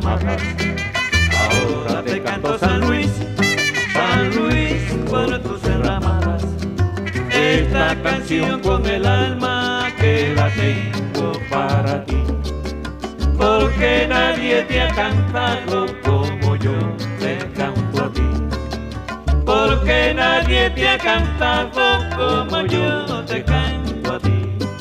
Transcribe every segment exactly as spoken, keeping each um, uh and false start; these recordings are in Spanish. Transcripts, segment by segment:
enramadas. Ahora te canto San Luis, San Luis, por tus enramadas. Esta canción con el alma que la tengo para ti, porque nadie te ha cantado como yo te canto a ti, porque nadie te ha cantado como yo te canto a ti.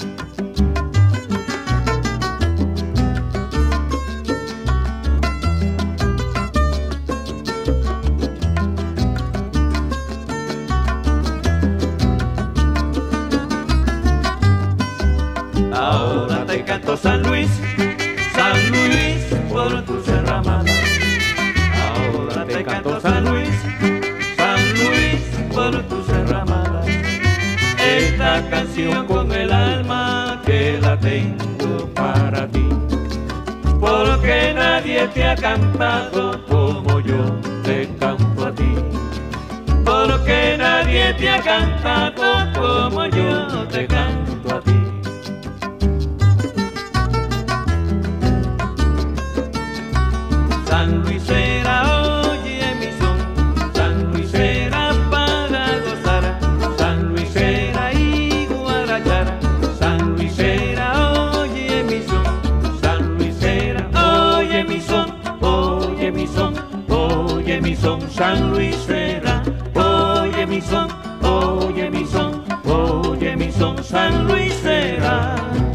Ahora te canto San Luis, San Luis, por tus enramadas. Ahora te canto San Luis, San Luis, por tus enramadas. Esta canción con el alma que la tengo para ti, porque nadie te ha cantado como yo te canto a ti, porque nadie te ha cantado como yo te canto a ti. San Luisera, oye mi son, San Luisera para gozar, San Luisera y guarachara. San Luisera, oye mi son, San Luisera, oye mi son, oye mi son, oye mi son. San Luisera, oye mi son, oye mi son, oye mi son. San Luisera.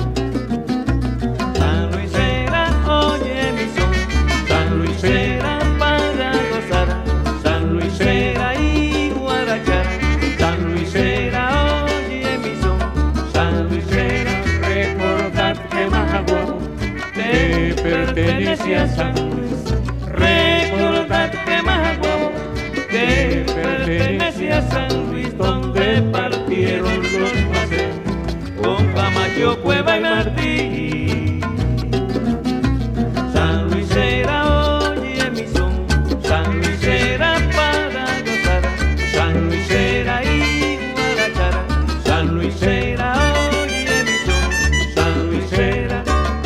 Luisera para gozar, San Luisera y guarachar. San Luisera, oye mi son, San Luisera. Recordad que Majagua te pertenece a San Luis. Recordad que Majagua te pertenece a San Luis, donde partieron los paseos con Camacho, Cueva y Martí. San Luisera, oye mi son, San Luisera para gozar, San Luisera y guarachara. San Luisera, oye mi son, San Luisera.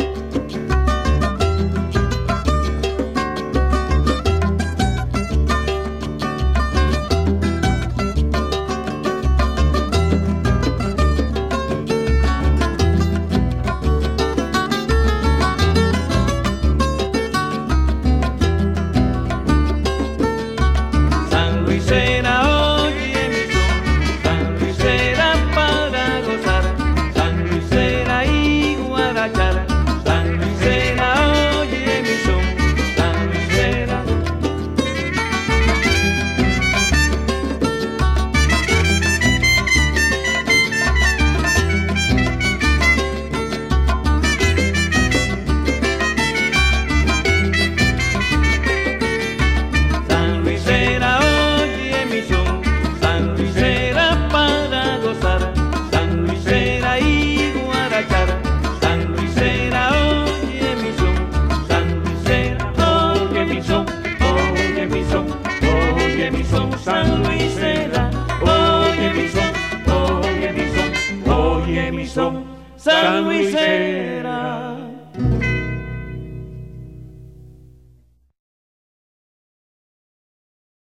San Luisera, oye mi son, oye mi son, oye mi son, San Luisera.